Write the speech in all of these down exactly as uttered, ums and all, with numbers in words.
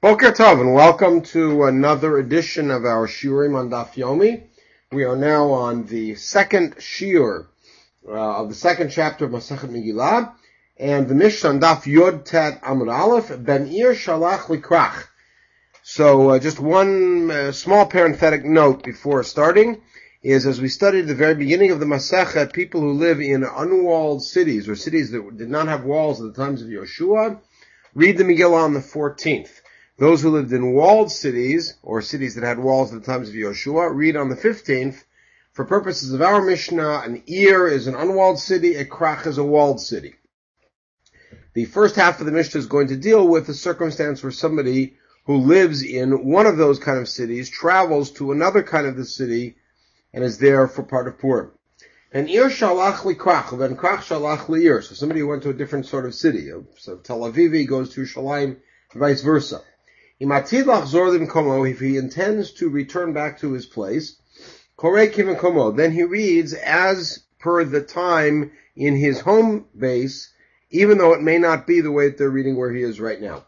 Boker Tov, and welcome to another edition of our Shiurim on Daf Yomi. We are now on the second Shiur uh, of the second chapter of Masechet Megillah, and the Mishnah on Daf Yod Tet Amud Aleph, Ben Ir Shalach Likrach. So uh, just one uh, small parenthetic note before starting is, as we studied at the very beginning of the Masechet, people who live in unwalled cities, or cities that did not have walls at the times of Yoshua, read the Megillah on the fourteenth. Those who lived in walled cities, or cities that had walls at the times of Yoshua, read on the fifteenth. For purposes of our Mishnah, an Ir is an unwalled city, a Krach is a walled city. The first half of the Mishnah is going to deal with the circumstance where somebody who lives in one of those kind of cities travels to another kind of the city and is there for part of Purim. An Ir shalach li Krach, then Krach shalach li Ir. So somebody who went to a different sort of city. So Tel Aviv goes to Yerushalayim, vice versa. If he intends to return back to his place, then he reads as per the time in his home base, even though it may not be the way that they're reading where he is right now.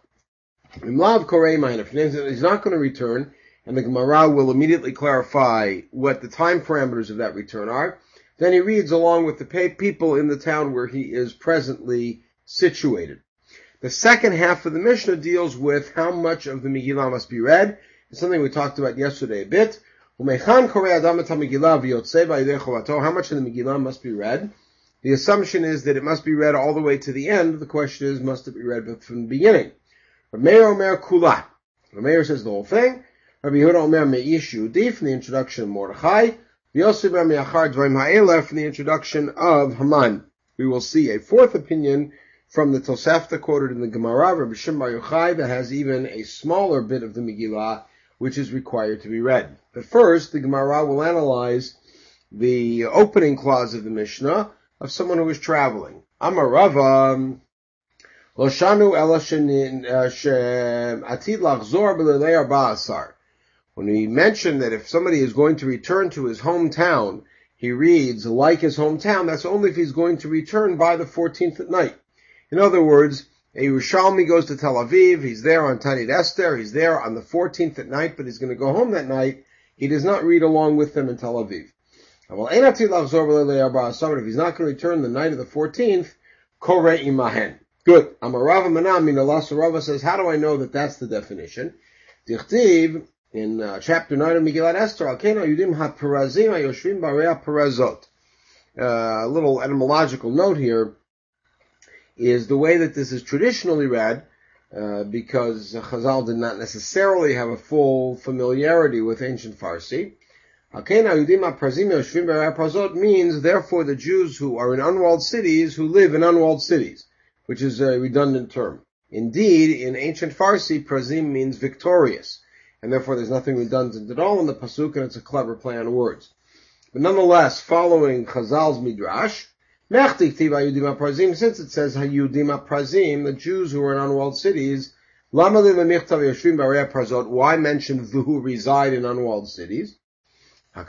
If he's not going to return, and the Gemara will immediately clarify what the time parameters of that return are, then he reads along with the people in the town where he is presently situated. The second half of the Mishnah deals with how much of the Megillah must be read. It's something we talked about yesterday a bit. How much of the Megillah must be read? The assumption is that it must be read all the way to the end. The question is, must it be read from the beginning? Rav Meir Omer Kula. Rav Meir says the whole thing. Rabbi Yehuda Omer Meish Yehudi from the introduction of Mordechai. V'Yosef Omer Me'achar Dvarim Ha'eleh from the introduction of Haman. We will see a fourth opinion from the Tosefta quoted in the Gemara, Rabbi Shimon Bar Yochai, that has even a smaller bit of the Megillah which is required to be read. But first, the Gemara will analyze the opening clause of the Mishnah of someone who is traveling. Amar Rava, Lo shanu ela she'atid lachzor b'lilei arba asar. When we mention that if somebody is going to return to his hometown, he reads like his hometown, that's only if he's going to return by the fourteenth at night. In other words, a Yerushalmi goes to Tel Aviv, he's there on Tanit Esther, he's there on the fourteenth at night, but he's going to go home that night. He does not read along with them in Tel Aviv. If he's not going to return the night of the fourteenth, Kore imahen. Good. Amarava Manam Rava says, how do I know that that's the definition? Dichtiv, in uh, chapter nine of Megillat Esther, Alkena Yudim HaPerazim HaYoshvim B'Area Perazot. A little etymological note here is the way that this is traditionally read, uh, because Chazal did not necessarily have a full familiarity with ancient Farsi. Means, therefore, the Jews who are in unwalled cities, who live in unwalled cities, which is a redundant term. Indeed, in ancient Farsi, prazim means victorious, and therefore there's nothing redundant at all in the pasuk, and it's a clever play on words. But nonetheless, following Chazal's midrash, since it says Hayudim Prazim, the Jews who are in unwalled cities, why mention the who reside in unwalled cities? That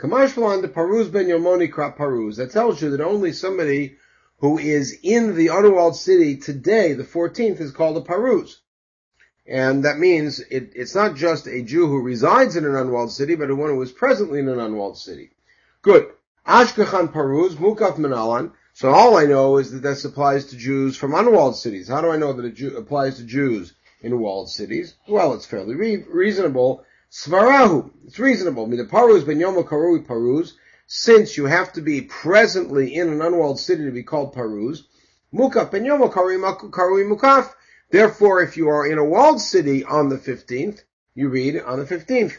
tells you that only somebody who is in the unwalled city today, the fourteenth, is called a paruz. And that means it, it's not just a Jew who resides in an unwalled city, but one who is presently in an unwalled city. Good. Ashkechan paruz, mukaf menalan. So all I know is that this applies to Jews from unwalled cities. How do I know that it Jew, applies to Jews in walled cities? Well, it's fairly re- reasonable. Svarahu. It's reasonable. Mina paruz ben yomo karui paruz. Since you have to be presently in an unwalled city to be called paruz. Mukaf ben yomo karui mukaf. Therefore, if you are in a walled city on the fifteenth, you read on the fifteenth.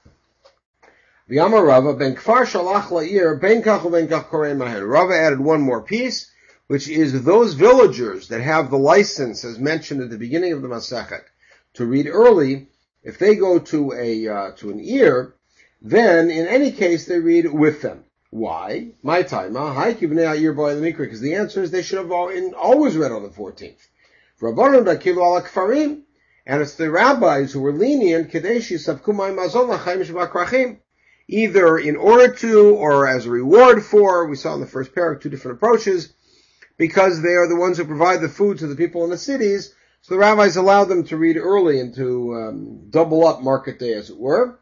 Rava ben kfar shalach la'ir ben kach ben kach korei mahen. Rava added one more piece, which is those villagers that have the license, as mentioned at the beginning of the Masechet, to read early. If they go to a uh, to an Ir, then in any case they read with them. Why? My time, because the answer is they should have always read on the fourteenth. And it's the rabbis who were lenient, either in order to or as a reward for. We saw in the first parak two different approaches, because they are the ones who provide the food to the people in the cities. So the rabbis allowed them to read early and to um, double up market day, as it were.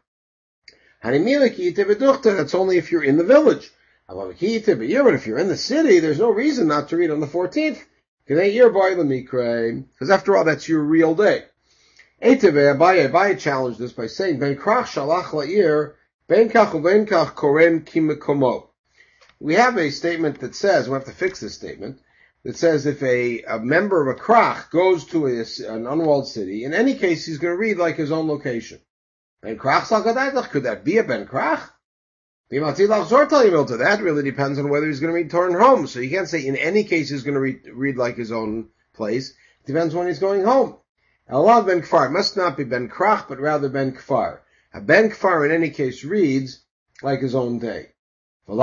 That's only if you're in the village. But if you're in the city, there's no reason not to read on the fourteenth. Because after all, that's your real day. Abaye challenged this by saying, Ben krach shalach la'ir, ben kach uben kach koren ki mekomo. We have a statement that says, we have to fix this statement, that says if a, a member of a krach goes to a, an unwalled city, in any case he's going to read like his own location. Ben krach salgadaytach, could that be a ben krach? That really depends on whether he's going to return home. So you can't say in any case he's going to read, read like his own place. It depends when he's going home. Allah ben kfar must not be ben krach, but rather ben kfar. A ben kfar in any case reads like his own day. So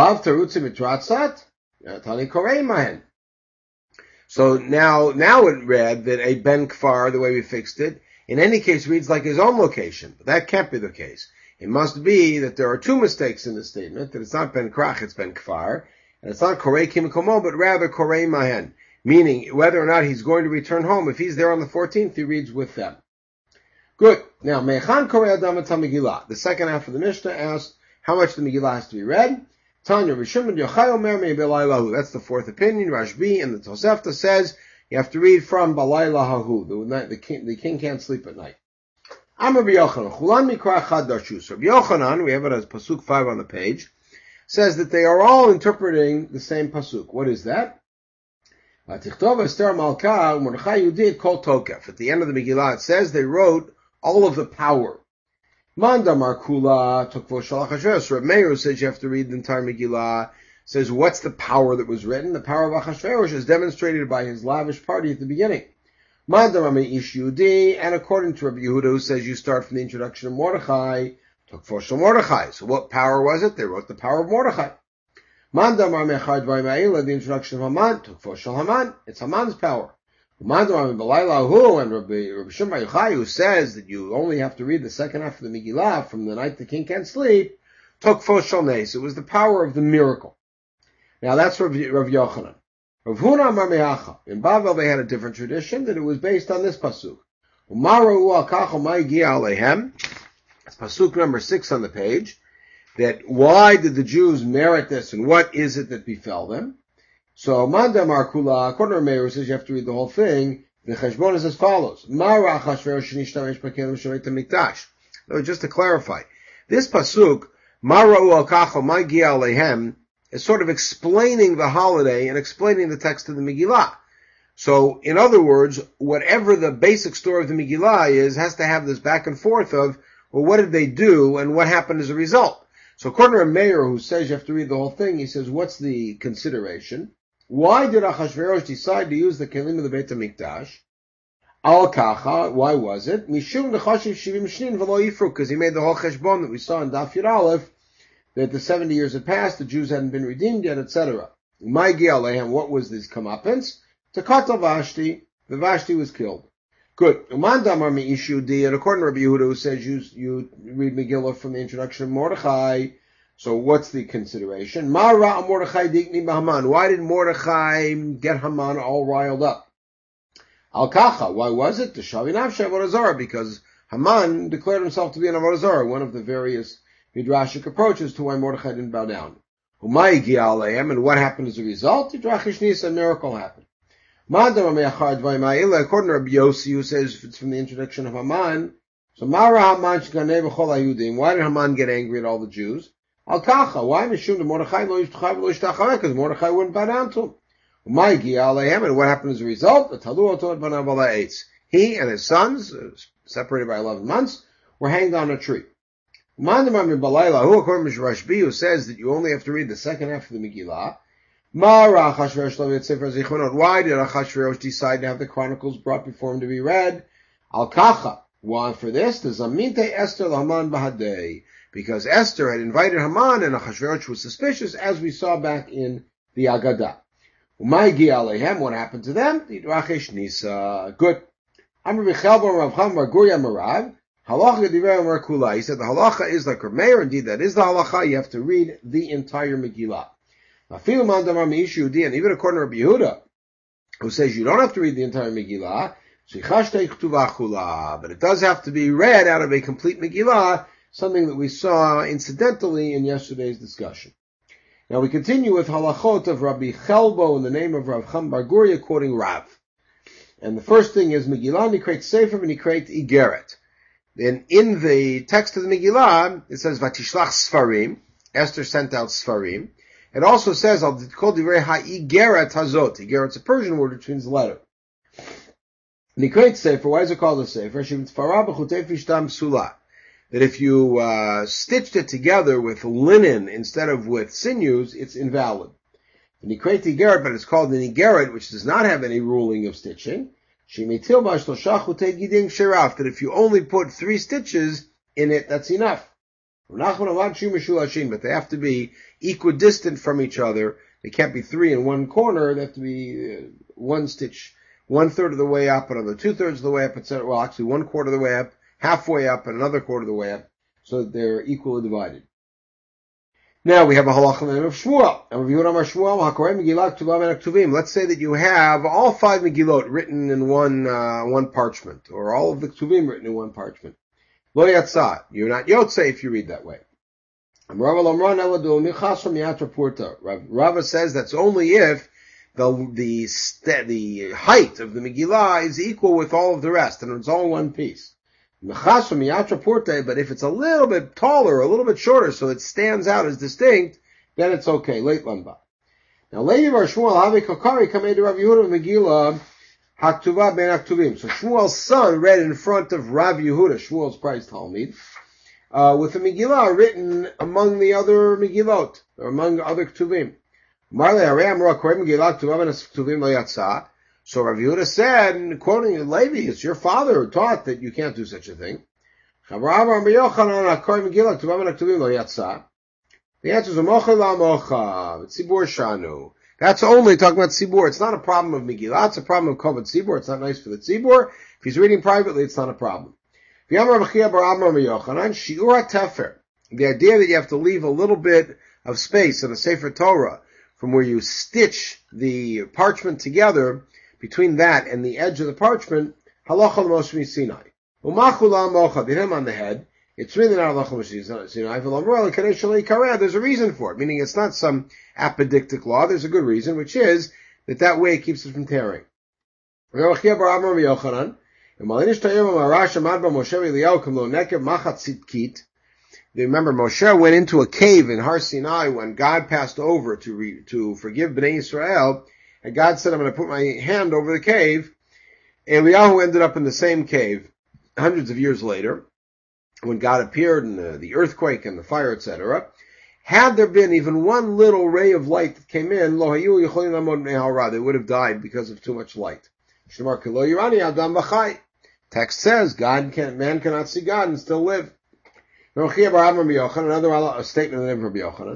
now, now it read that a ben kfar, the way we fixed it, in any case reads like his own location. But that can't be the case. It must be that there are two mistakes in the statement, that it's not ben krach, it's ben kfar, and it's not korei ki mekomo, but rather korei mahen. Meaning, whether or not he's going to return home, if he's there on the fourteenth, he reads with them. Good. Now, Me'echan korei adam et ha-Megillah. The second half of the Mishnah asks how much the Megillah has to be read. Tanya Rishon Yochai Omer me'belaylahu. That's the fourth opinion. Rashbi and the Tosefta says you have to read from Balayla Hahu. The, the, king, the king can't sleep at night. Amar Rabbi Yochanan. Chulan mikra chad darshus. Rabbi Yochanan, we have it as Pasuk five on the page, says that they are all interpreting the same Pasuk. What is that? At the end of the Megillah, it says they wrote all of the power. Manda Markula Tokvo Shalach Achashverosh. Reb Meir says you have to read the entire Megillah. Says what's the power that was written? The power of Achashverosh is demonstrated by his lavish party at the beginning. Manda Rami Ish Yehudi, and according to Rabbi Yehuda, who says you start from the introduction of Mordechai, Tokvo Shal Mordechai. So what power was it? They wrote the power of Mordechai. Mandamar Mechad Vaymaila, the introduction of Haman, took for Shal Haman. It's Haman's power. Mandamar Balayla Hu, and Rabbi, Rabbi Shimon Yochai, who says that you only have to read the second half of the Megillah from the night the king can't sleep, took for Shal Nes. It was the power of the miracle. Now that's Rabbi, Rabbi Yochanan. Rav Huna Amar Me'acha. In Bavel they had a different tradition that it was based on this pasuk. Umaru al kacho mai gia alehem. It's pasuk number six on the page. That why did the Jews merit this and what is it that befell them? So Manda Markula, according to Meir, says you have to read the whole thing. The cheshbon is as follows. Mara Achashverosh shenishtamesh b'kelim shemet hamikdash. No, just to clarify, this pasuk Mara al kacho mai gia alehem is sort of explaining the holiday and explaining the text of the Megillah. So, in other words, whatever the basic story of the Megillah is, has to have this back and forth of, well, what did they do and what happened as a result? So according to a mayor who says you have to read the whole thing, he says, what's the consideration? Why did Achashverosh decide to use the kelim of the Beit HaMikdash? Al kacha, why was it? Mishum nechashiv shivim shnin v'lo yifru, because he made the whole cheshbon that we saw in Daf Yud Aleph, that the seventy years had passed, the Jews hadn't been redeemed yet, et cetera. My Gialehem, what was this comeuppance? To Katal Vashti, the Vashti was killed. Good. Uman damar me'ishudi, and according to Rabbi Yehuda, who says you, you read Megillah from the introduction of Mordechai, so what's the consideration? Ma ra'a Mordechai dikni b'Haman. Why did Mordechai get Haman all riled up? Al kacha, why was it? To Shavi Nafshe Avodah Zarah, because Haman declared himself to be an Avodah Zarah, one of the various midrashic approaches to why Mordechai didn't bow down. Umay Gialehem, and what happened as a result? Yidrachish Nisa, a miracle happened. According to Rabbi Yossi, who says it's from the introduction of Haman, so Mara Haman shganei b'chol hayudim. Why did Haman get angry at all the Jews? Al kacha, why mishum to Mordechai lo yishtachai v'lo yishtachaveh? Because Mordechai wouldn't bow down to him. Umay Gialehem, and what happened as a result? The talu oto et banav ala eitz. He and his sons, separated by eleven months, were hanged on a tree. According to Rashbi, who says that you only have to read the second half of the Megillah, why did Achashverosh decide to have the Chronicles brought before him to be read? Al kacha. Why for this? The zaminte Esther l'Haman b'hadei. Because Esther had invited Haman and Achashverosh was suspicious, as we saw back in the Agadah. Umay gi alehem. What happened to them? Yidrachish Nisa. Good. Amar b'chelbo Rav Cham bar Gurya Marav. Halacha divrei Amar Kula. He said the halacha is like Rav Meir. Indeed, that is the halacha. You have to read the entire Megillah. And even according to Rabbi Yehuda, who says you don't have to read the entire Megillah, But it does have to be read out of a complete Megillah, something that we saw incidentally in yesterday's discussion. Now we continue with halachot of Rabbi Chelbo in the name of Rav Cham Bar Guria quoting Rav. And the first thing is Megillah Nikret Sefer Nikret Igeret. Then in the text of the Megillah, it says Vatishlach Sfarim. Esther sent out Sfarim. It also says I'll call Divrei Ha-Igeret Hazot. Igeret's a Persian word which means letter. Nikret Sefer, why is it called a Sefer? That if you uh, stitched it together with linen instead of with sinews, it's invalid. The Nikret Igeret, but it's called an Igeret, which does not have any ruling of stitching. That if you only put three stitches in it, that's enough. But they have to be equidistant from each other. They can't be three in one corner. They have to be uh, one stitch, one third of the way up, another two thirds of the way up, et cetera. Well, actually one quarter of the way up, halfway up, and another quarter of the way up, so that they're equally divided. Now we have a halacha in the name of Shmuel. Let's say that you have all five Megillot written in one uh, one parchment, or all of the Ktuvim written in one parchment. Lo yatzah. You're not yotze if you read that way. Rava says that's only if the the the height of the Megillah is equal with all of the rest, and it's all one piece. But if it's a little bit taller, a little bit shorter, so it stands out as distinct, then it's okay. Late Lanba. Now, Levi Bar Shmuel Havi Kokari Kamei to Rav Yehuda Megillah Haktuva Ben Haktuvim. So Shmuel's son read in front of Rav Yehuda, Shmuel's prize Talmud, uh, with a Megillah written among the other Megillot, or among other Ktuvim. Marle Harei Amra Korei Megillah Ktuva Ben Haktuvim Lo Yatzah. So Rav Yehuda said, quoting Levi, it's your father who taught that you can't do such a thing. The answer is Mocha la Mocha, Tzibur Shanu. That's only talking about Tzibur. It's not a problem of Megillah, it's a problem of Kovod Tzibur. It's not nice for the Tzibur. If he's reading privately, it's not a problem. The idea that you have to leave a little bit of space in a Sefer Torah from where you stitch the parchment together, between that and the edge of the parchment, halacha l'Moshe Sinai. Umachu la'amocha, hit him on the head. It's really not halacha l'Moshe Sinai. There's a reason for it, meaning it's not some apodictic law. There's a good reason, which is that that way it keeps it from tearing. Remember, Moshe went into a cave in Har Sinai when God passed over to re, to forgive Bnei Israel. And God said, I'm going to put my hand over the cave. Eliyahu ended up in the same cave hundreds of years later, when God appeared in the, the earthquake and the fire, et cetera. Had there been even one little ray of light that came in, lo hayu yicholim lamod mei hara, they would have died because of too much light. Shemar kilo yirani adam b'chai. Text says, God can, man cannot see God and still live. Another a statement of the name of Rabbi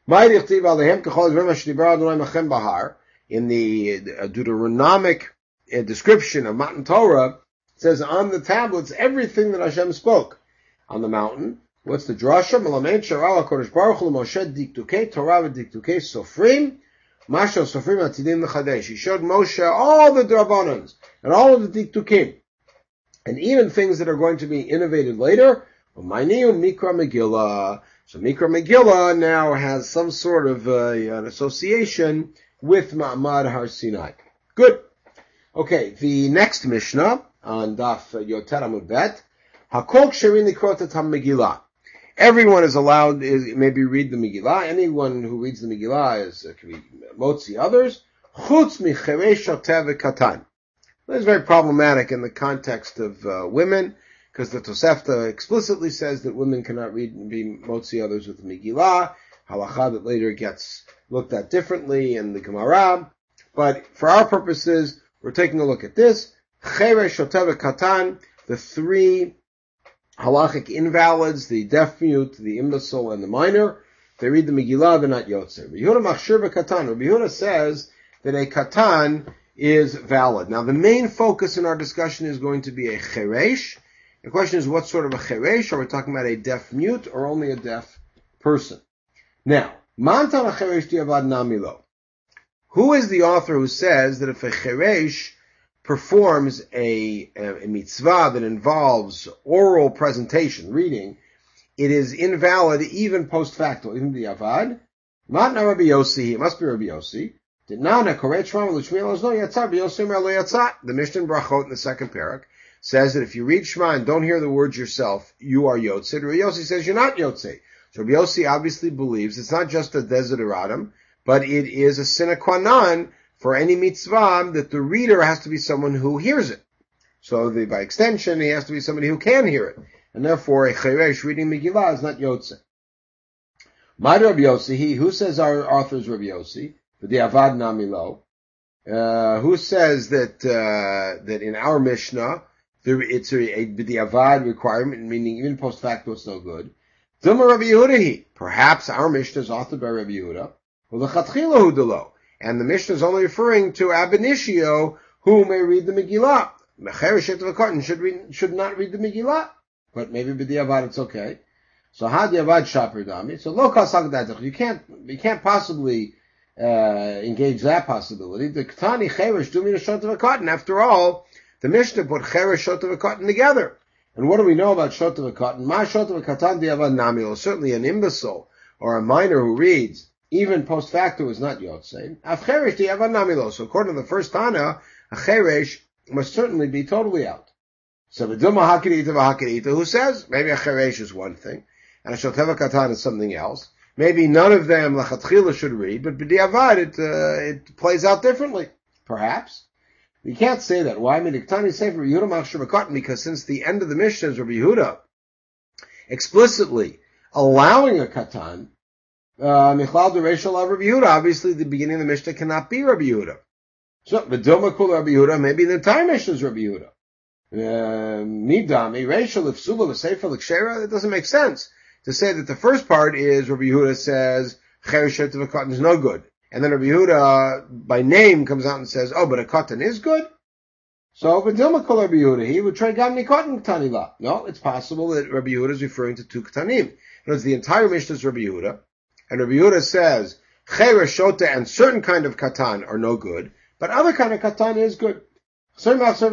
Yochanan. In the uh, Deuteronomic uh, description of Matan Torah, it says on the tablets everything that Hashem spoke. On the mountain, what's the drasha? Malamed Sharal HaKodesh Baruch Hu Moshe Diktukei Torah V'Diktukei Sofrim Masha Sofrim Atidim L'Chadesh. He showed Moshe all the Drabanans and all of the Diktukim, and even things that are going to be innovated later. Umayniu Mikra Megillah. So Mikra Megillah now has some sort of uh, an association with Ma'amad Har Sinai. Good. Okay, the next Mishnah on Daf Yoter Amud Bet. Hakol Ksherin Likrot Et HaMegillah. Everyone is allowed, is, maybe read the Megillah. Anyone who reads the Megillah is uh, can be motzi others. Chutz Micheresh Shoteh V'Katan. That is very problematic in the context of uh, women, because the Tosefta explicitly says that women cannot read and be motzi others with the Megillah. Halacha that later gets looked at differently in the Gemara. But for our purposes, we're taking a look at this. Cheresh Shoteh V'Katan, the three halachic invalids, the deaf mute, the imbecile, and the minor. They read the Megillah, they're not Yotze. Rabbi Yehuda Machshir V'Katan. Rabbi Yehuda says that a Katan is valid. Now, the main focus in our discussion is going to be a Cheresh. The question is, what sort of a Cheresh? Are we talking about a deaf mute or only a deaf person? Now, Mantan Cheresh Diavad Namilo. Who is the author who says that if a Cheresh performs a, a, a mitzvah that involves oral presentation, reading, it is invalid even post facto, even the avad. Matna Rabbi Yossi, it must be Rabbi Yossi. The Mishnah in Brachot in the second parak says that if you read Shema and don't hear the words yourself, you are Yotzei. Rabbi Yossi says you're not Yotzei. So Rabbi Yossi obviously believes it's not just a desideratum, but it is a sine qua non for any mitzvah that the reader has to be someone who hears it. So the, by extension, he has to be somebody who can hear it. And therefore, a cheresh reading Megillah is not Yotzei. My Rabbi Yossi, he, who says our author is Rabbi Yossi? The Avad Namilo, uh, who says that, uh, that in our Mishnah, there, it's a, a Avad requirement, meaning even post facto it's no good. Dilma Rabbi Yehuda, perhaps our Mishnah is authored by Rabbi Yehuda, and the Mishnah is only referring to ab initio, who may read the Megillah. Mecheresh Avad should read, should not read the Megillah, but maybe B'diavad it's okay. So had Yavad Shaper Dami, so lo kasag you can't, you can't possibly Uh, engage that possibility. The Ketani Cheresh Dumi Shotav Cotton. After all, the Mishnah put Cheresh Shotav Cotton together. And what do we know about Shotav Cotton? Ma Shotav Katan Diavad Namil. Certainly an imbecile or a minor who reads, even post facto is not Yotzei. Af Cheresh Diavad Namilo. So according to the first Tana, a Cheresh must certainly be totally out. So the Duma Hakirita V'Hakirita, who says maybe a Cheresh is one thing, and a Shotav Katan is something else. Maybe none of them lachatchila should read, but b'diavad it uh, it plays out differently. Perhaps we can't say that. Why? Midiktani say for Yehuda machshir b'katan, because since the end of the Mishnah is Rabbi Yehuda explicitly allowing a katan, michlal dereshal of Rabbi Yehuda. Obviously, the beginning of the Mishnah cannot be Rabbi Yehuda. So b'doma kul Rabbi Yehuda. Maybe the entire Mishnah is Rabbi Yehuda. Midami reshal if sula v'sefer l'kshera. That doesn't make sense to say that the first part is Rabbi Yehuda says cheresh shotav katan is no good, and then Rabbi Yehuda by name comes out and says, oh, but a katan is good. So v'dilma kol Rabbi Yehuda, he would try gamni katan ktanila. No, it's possible that Rabbi Yehuda is referring to two katanim. In other words, the entire Mishnah is Rabbi Yehuda, and Rabbi Yehuda says cheresh shota and certain kind of katan are no good, but other kind of katan is good. This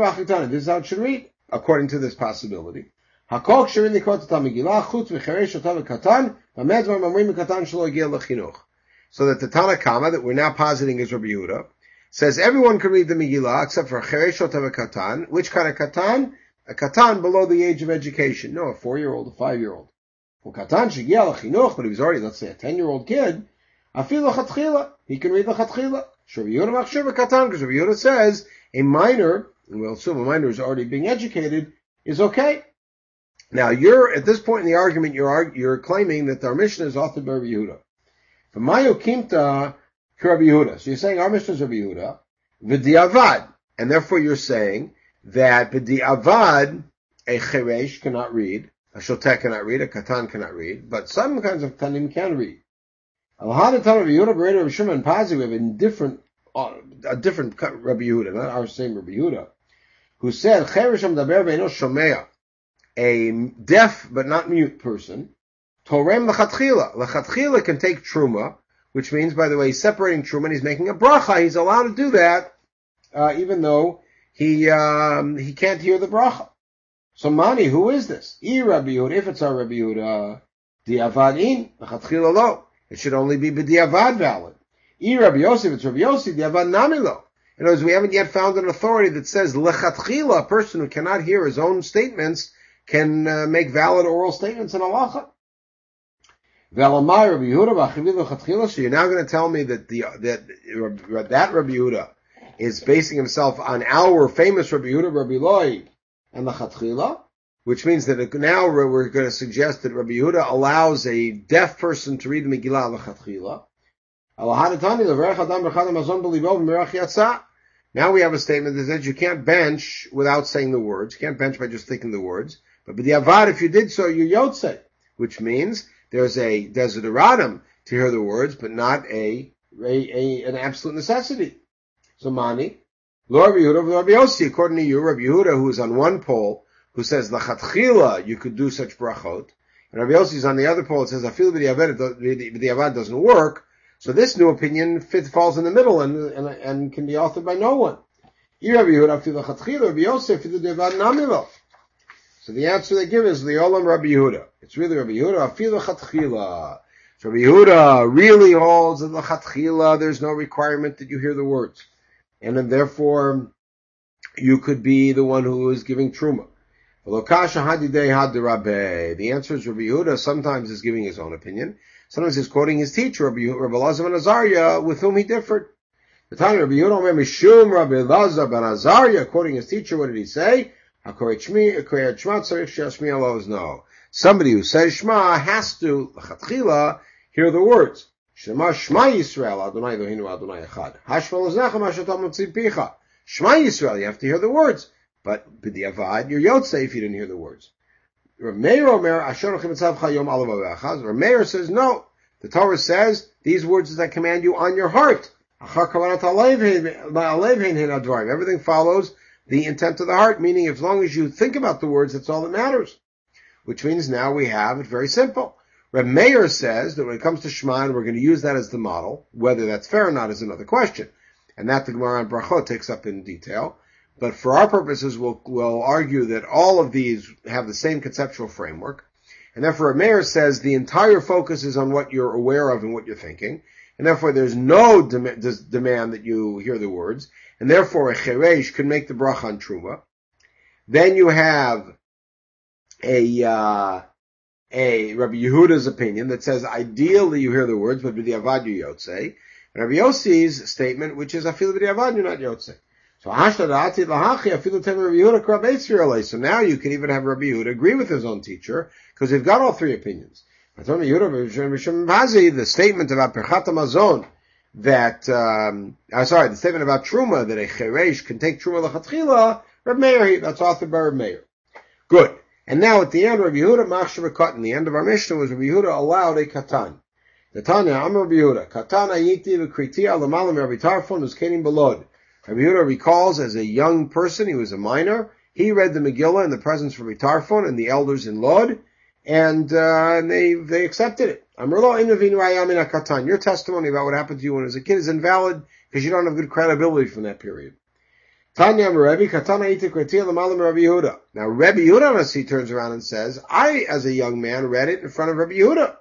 is how it should read according to this possibility. Hakol ksherin likot et Megillah chutz v'cheresh shotav katan v'medzvar mamrim katan shelo yigel lechinuch. So that the Tana Kama that we're now positing is Rabbi Yehuda says everyone can read the Megillah except for cheresh shotav katan. Which kind of katan? A katan below the age of education. No, a four-year-old, a five-year-old. For katan sheyigel lechinuch, but he was already, let's say, a ten-year-old kid. Afil lechatchila, he can read lechatchila. Rabbi Yehuda machshir b'katan, because Rabbi Yehuda says a minor, and we'll assume a minor is already being educated, is okay. Now, you're, at this point in the argument, you're, you're claiming that our Mishnah is authored by Rabbi Yehuda. For Mayo Kimta, Rabbi Yehuda. So you're saying our Mishnah is Rabbi Yehuda, V'di'avad. And therefore you're saying that V'di'avad, a Cheresh cannot read, a Shotek cannot read, a Katan cannot read, but some kinds of Katanim can read. Al-Hada Tan Rabbi Yehuda, Bereda Rabbi Shimon, and Pazi, we have a different, uh, a different Rabbi Yehuda, not our same Rabbi Yehuda, who said, Cheresh Amdaber Ve'eno Shomea, a deaf but not mute person, Torem Lechatchila. Lechatchila can take Truma, which means, by the way, he's separating Truma and he's making a bracha. He's allowed to do that, uh, even though he, um, he can't hear the bracha. So Mani, who is this? I Rabbi Yehuda, if it's our Rabbi Yehuda, Di'avad in, Lechatchila lo. It should only be B'di'avad valid. I Rabbi Yossi, if it's Rabbi Yossi, Di'avad nami lo. In other words, we haven't yet found an authority that says Lechatchila, a person who cannot hear his own statements, can uh, make valid oral statements in halacha. So you're now going to tell me that the that that Rabbi Yehuda is basing himself on our famous Rabbi Yehuda, Rabbi Loi, and the Chatchila, which means that now we're going to suggest that Rabbi Yehuda allows a deaf person to read the Megillah Lechatchila. Now we have a statement that says you can't bench without saying the words. You can't bench by just thinking the words. But b'di'avad, if you did so, you yotzei, which means there's a desideratum to hear the words, but not a, a, a an absolute necessity. So mani, lo Rabbi Yehuda, Rabbi Yossi, according to you, Rabbi Yehuda, who is on one pole, who says lachatchila, you could do such brachot, and Rabbi Yossi is on the other pole, it says afil b'di'avad doesn't work. So this new opinion fit, falls in the middle and, and and can be authored by no one. Rabbi Yehuda afilu lechatchila, Rabbi Yosef afilu devad namilo. So the answer they give is the Olam Rabbi Yehuda. It's really Rabbi Yehuda afilu lechatchila. So Rabbi Yehuda really holds that lechatchila there's no requirement that you hear the words, and then therefore you could be the one who is giving truma. The answer is Rabbi Yehuda sometimes is giving his own opinion. Sometimes he's quoting his teacher, Rabbi Elazar ben Azariah, with whom he differed. The time Rabbi Yehuda Omer Mishum Rabbi Elazar ben Azariah, quoting his teacher, what did he say? No. Somebody who says Shema has to, l'chatchila, hear the words. Shema Shema Yisrael, Adonai Eloheinu Adonai Echad. Hashma l'znecha ma shetam motzim picha. Shema Yisrael, you have to hear the words. But b'diavad, you're yotzei if you didn't hear the words. Rameir Omer, Asher Chimitzavcha Yom Alav Avachaz. Rameir says, no. The Torah says, these words that I command you on your heart. Everything follows the intent of the heart, meaning as long as you think about the words, that's all that matters. Which means now we have it very simple. Reb Meir says that when it comes to Shema, and we're going to use that as the model, whether that's fair or not is another question. And that the Gemara on Brachot takes up in detail. But for our purposes, we'll, we'll argue that all of these have the same conceptual framework. And therefore, Reb Meir says the entire focus is on what you're aware of and what you're thinking. And therefore, there's no dem- demand that you hear the words. And therefore, a cheresh can make the bracha on truma. Then you have a, uh, a Rabbi Yehuda's opinion that says ideally you hear the words, but b'diavad you yotzei. And Rabbi Yossi's statement, which is afilu b'diavad you're not yotzei. So now you can even have Rabbi Yehuda agree with his own teacher, because they've got all three opinions. The statement about Perchat HaMazon, that, um, I'm sorry, the statement about Truma, that a Cheresh can take Truma l'chatchila, Rabbi Meir, that's authored by Rabbi Meir. Good. And now at the end, Rabbi Yehuda, Machshav Katan, the end of our Mishnah was Rabbi Yehuda allowed a Katan. The Tanya, I'm Rabbi Yehuda, Katan ayiti v'kriti alamalim Rabbi Tarfon, who's kenim belod. Rabbi Yehuda recalls as a young person, he was a minor, he read the Megillah in the presence of Rabbi Tarfon and the elders in Lod, and, uh, and they, they accepted it. Your testimony about what happened to you when you was a kid is invalid because you don't have good credibility from that period. Now Rebbe Yehuda Nasi turns around and says, I, as a young man, read it in front of Rebbe Yehuda.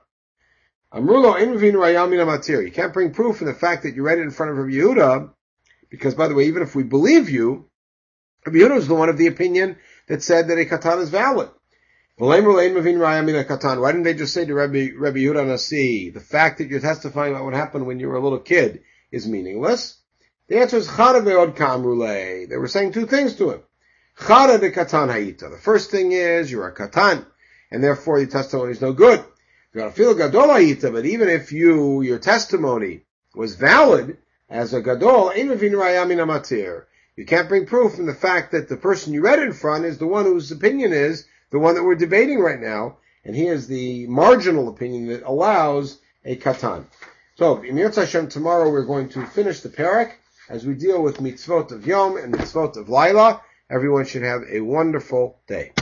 You can't bring proof in the fact that you read it in front of Rebbe Yehuda, because, by the way, even if we believe you, Rabbi Yehuda is the one of the opinion that said that a katan is valid. Why didn't they just say to Rabbi, Rabbi Yehuda Nasi, the fact that you're testifying about what happened when you were a little kid is meaningless? The answer is Chada ve'od kamrulei. They were saying two things to him. Chada de katan hayita. The first thing is you're a katan, and therefore your testimony is no good. You're a fil gadol hayita, but even if you your testimony was valid as a gadol, you can't bring proof from the fact that the person you read in front is the one whose opinion is the one that we're debating right now, and he is the marginal opinion that allows a katan. So, in Yirtzeh Hashem, tomorrow we're going to finish the parak as we deal with mitzvot of Yom and mitzvot of Laila. Everyone should have a wonderful day.